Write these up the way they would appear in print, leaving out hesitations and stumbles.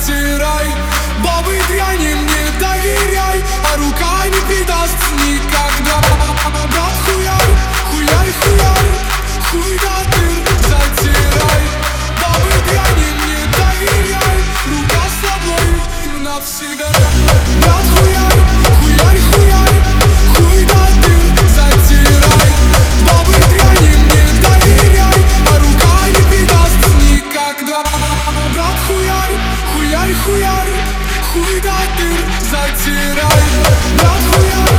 затирай. Бабы дряни не доверяй, а рука не предаст никогда. Брат, хуяй, хуяй, хуяй, хуй да дыр затирай. Бабы дряни не доверяй, рука с тобой навсегда. Брат, хуяй, хуяй, хуяй, хуй да дыр затирай. Бабы дряни не доверяй, а рука не предаст никогда. Брат, хуяй, хуяй, хуяй, хуй да дыр затирай. Брат, хуяй,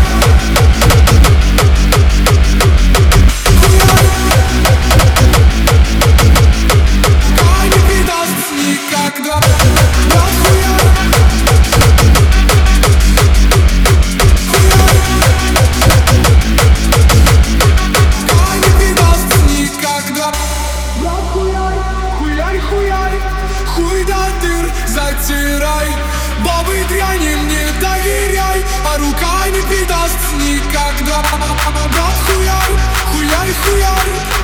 хуяй, рука не предаст никогда. Брат, хуяй, хуяй, рука не предаст никогда. Брат, хуяй, хуяй, хуяй, хуй да дыр затирай. Бабы дряни не доверяй, а рука не предаст никогда. Брат, хуяй, хуяй, хуяй,